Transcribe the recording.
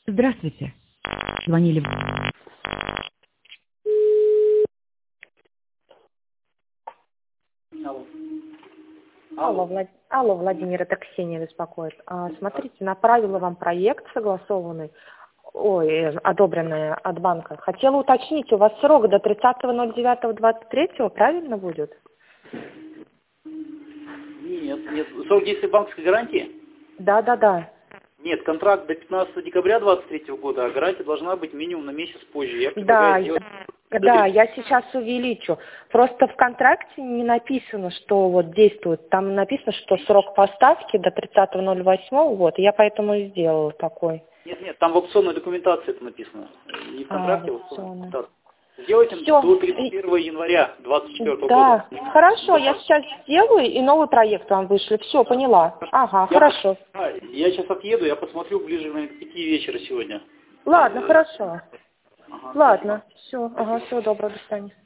Здравствуйте. Звонили. Алло. Алло, Владимир, это Ксения беспокоит. Смотрите, направила вам проект согласованный, одобренный от банка. Хотела уточнить, у вас срок до 30.09.23, правильно будет? Нет. Срок действия банковской гарантии? Да. Нет, контракт до 15 декабря 2023 года, а гарантия должна быть минимум на месяц позже. Я Да, предлагаю сделать... я сейчас увеличу. Просто в контракте не написано, что вот действует. Там написано, что срок поставки до 30.08, вот. Я поэтому и сделала такой. Нет, там в опционной документации это написано. Не в контракте, а в опционной опционной. документации. Сделайте Всё. до 31 января 2024 года. Да, хорошо, я сейчас сделаю и новый проект вам вышлю. Все, поняла. Ага, хорошо. Я сейчас отъеду, я посмотрю ближе к 5 вечера сегодня. Ладно, хорошо. Ага, Ладно, все, ага, всего доброго, до свидания.